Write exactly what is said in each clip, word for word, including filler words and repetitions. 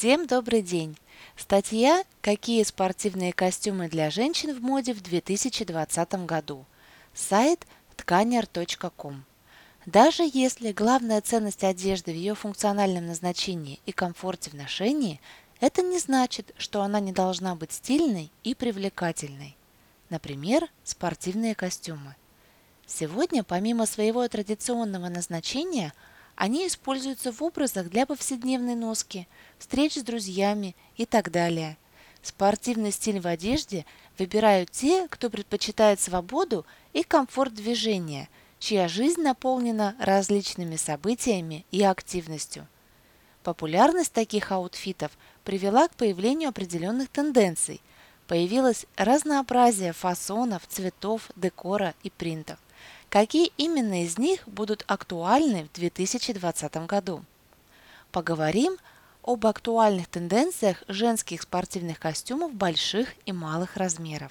Всем добрый день! Статья «Какие спортивные костюмы для женщин в моде в две тысячи двадцатом году». Сайт тканер точка ком. Даже если главная ценность одежды в ее функциональном назначении и комфорте в ношении, это не значит, что она не должна быть стильной и привлекательной. Например, спортивные костюмы. Сегодня, помимо своего традиционного назначения, они используются в образах для повседневной носки, встреч с друзьями и так далее. Спортивный стиль в одежде выбирают те, кто предпочитает свободу и комфорт движения, чья жизнь наполнена различными событиями и активностью. Популярность таких аутфитов привела к появлению определенных тенденций. Появилось разнообразие фасонов, цветов, декора и принтов. Какие именно из них будут актуальны в две тысячи двадцатом году? Поговорим об актуальных тенденциях женских спортивных костюмов больших и малых размеров.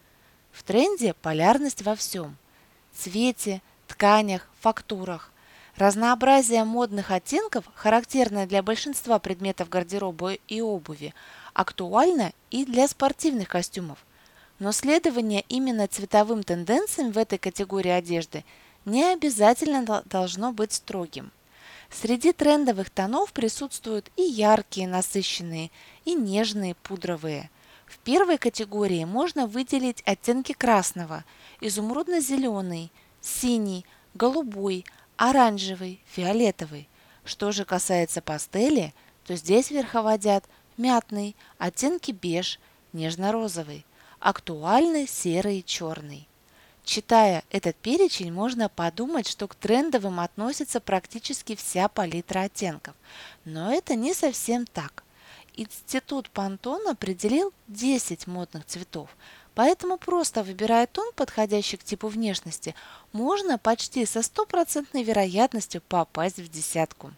В тренде полярность во всем – цвете, тканях, фактурах. Разнообразие модных оттенков, характерное для большинства предметов гардероба и обуви, актуально и для спортивных костюмов. Но следование именно цветовым тенденциям в этой категории одежды не обязательно должно быть строгим. Среди трендовых тонов присутствуют и яркие, насыщенные, и нежные, пудровые. В первой категории можно выделить оттенки красного, изумрудно-зеленый, синий, голубой, оранжевый, фиолетовый. Что же касается пастели, то здесь верховодят мятный, оттенки беж, нежно-розовый. Актуальный серый и черный. Читая этот перечень, можно подумать, что к трендовым относится практически вся палитра оттенков. Но это не совсем так. Институт Пантон определил десять модных цветов, поэтому просто выбирая тон, подходящий к типу внешности, можно почти со стопроцентной вероятностью попасть в десятку.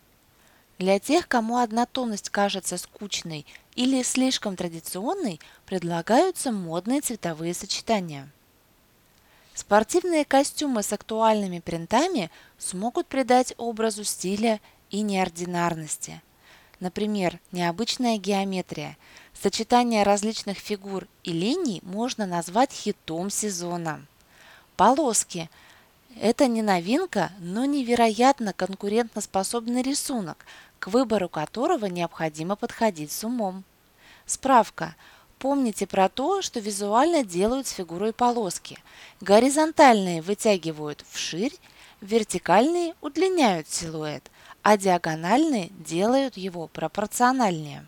Для тех, кому однотонность кажется скучной или слишком традиционной, предлагаются модные цветовые сочетания. Спортивные костюмы с актуальными принтами смогут придать образу стиля и неординарности. Например, необычная геометрия. Сочетание различных фигур и линий можно назвать хитом сезона. Полоски. Это не новинка, но невероятно конкурентоспособный рисунок, к выбору которого необходимо подходить с умом. Справка. Помните про то, что визуально делают с фигурой полоски. Горизонтальные вытягивают вширь, вертикальные удлиняют силуэт, а диагональные делают его пропорциональнее.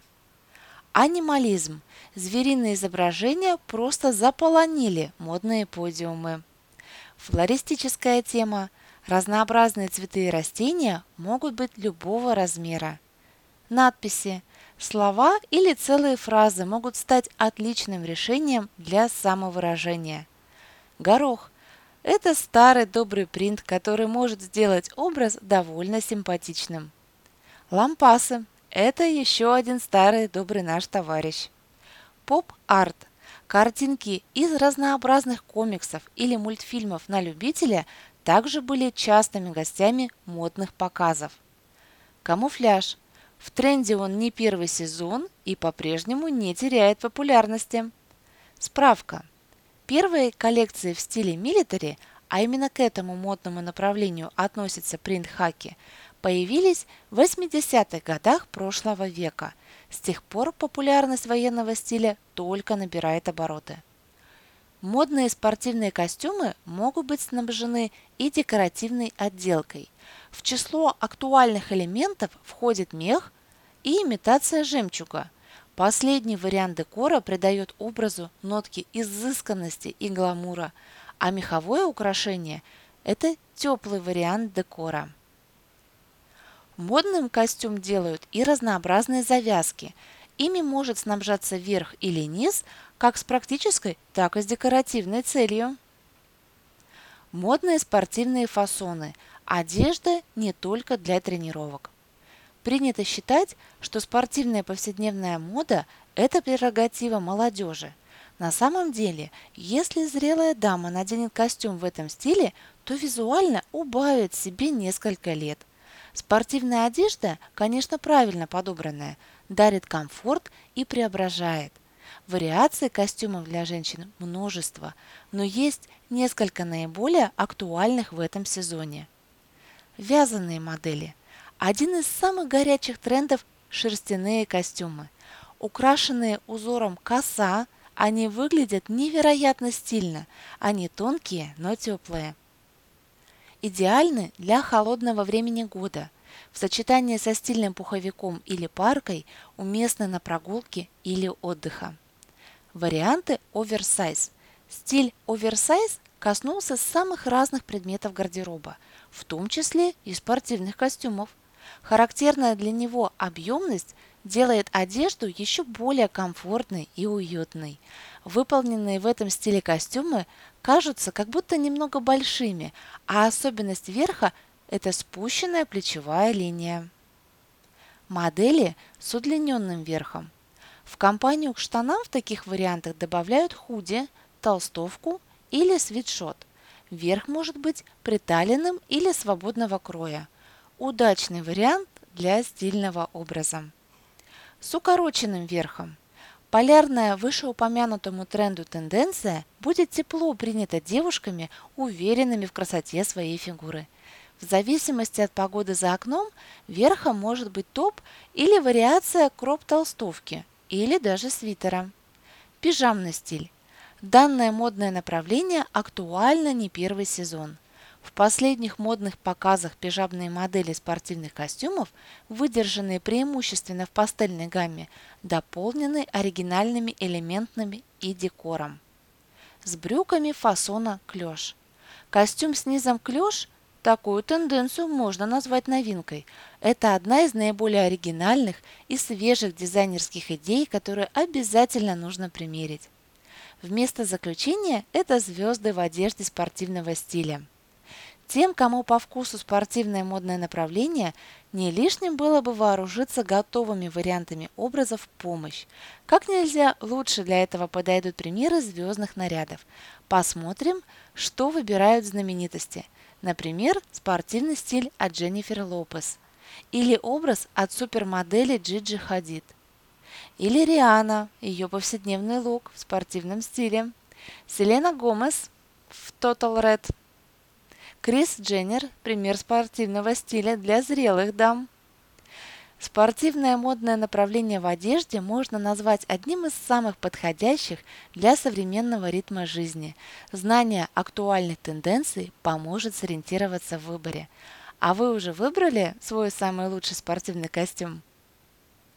Анимализм. Звериные изображения просто заполонили модные подиумы. Флористическая тема. Разнообразные цветы и растения могут быть любого размера. Надписи. Слова или целые фразы могут стать отличным решением для самовыражения. Горох. Это старый добрый принт, который может сделать образ довольно симпатичным. Лампасы. Это еще один старый добрый наш товарищ. Поп-арт. Картинки из разнообразных комиксов или мультфильмов на любителя также были частыми гостями модных показов. Камуфляж. В тренде он не первый сезон и по-прежнему не теряет популярности. Справка. Первые коллекции в стиле милитари, а именно к этому модному направлению относятся принт-хаки, появились в восьмидесятых годах прошлого века. С тех пор популярность военного стиля только набирает обороты. Модные спортивные костюмы могут быть снабжены и декоративной отделкой. В число актуальных элементов входит мех и имитация жемчуга. Последний вариант декора придает образу нотки изысканности и гламура, а меховое украшение – это теплый вариант декора. Модным костюм делают и разнообразные завязки. Ими может снабжаться верх или низ, как с практической, так и с декоративной целью. Модные спортивные фасоны. Одежда не только для тренировок. Принято считать, что спортивная повседневная мода – это прерогатива молодежи. На самом деле, если зрелая дама наденет костюм в этом стиле, то визуально убавит себе несколько лет. Спортивная одежда, конечно, правильно подобранная, дарит комфорт и преображает. Вариаций костюмов для женщин множество, но есть несколько наиболее актуальных в этом сезоне. Вязаные модели. Один из самых горячих трендов – шерстяные костюмы. Украшенные узором коса, они выглядят невероятно стильно. Они тонкие, но теплые. Идеальны для холодного времени года. В сочетании со стильным пуховиком или паркой уместны на прогулке или отдыха. Варианты оверсайз. Стиль оверсайз коснулся самых разных предметов гардероба, в том числе и спортивных костюмов. Характерная для него объемность делает одежду еще более комфортной и уютной. Выполненные в этом стиле костюмы кажутся как будто немного большими, а особенность верха – это спущенная плечевая линия. Модели с удлиненным верхом. В компанию к штанам в таких вариантах добавляют худи, толстовку или свитшот. Верх может быть приталенным или свободного кроя. Удачный вариант для стильного образа. С укороченным верхом. Полярная вышеупомянутому тренду тенденция будет тепло принята девушками, уверенными в красоте своей фигуры. В зависимости от погоды за окном, верхом может быть топ или вариация кроп-толстовки, или даже свитера. Пижамный стиль. Данное модное направление актуально не первый сезон. В последних модных показах пижамные модели спортивных костюмов, выдержанные преимущественно в пастельной гамме, дополнены оригинальными элементами и декором. С брюками фасона клеш. Костюм с низом клеш – такую тенденцию можно назвать новинкой. Это одна из наиболее оригинальных и свежих дизайнерских идей, которые обязательно нужно примерить. Вместо заключения – это звезды в одежде спортивного стиля. Тем, кому по вкусу спортивное модное направление, не лишним было бы вооружиться готовыми вариантами образов в помощь. Как нельзя лучше для этого подойдут примеры звездных нарядов. Посмотрим, что выбирают знаменитости. Например, спортивный стиль от Дженнифер Лопес. Или образ от супермодели Джиджи Хадид. Или Риhanna, ее повседневный лук в спортивном стиле. Селена Гомес в Total Red. Крис Дженнер – пример спортивного стиля для зрелых дам. Спортивное модное направление в одежде можно назвать одним из самых подходящих для современного ритма жизни. Знание актуальных тенденций поможет сориентироваться в выборе. А вы уже выбрали свой самый лучший спортивный костюм?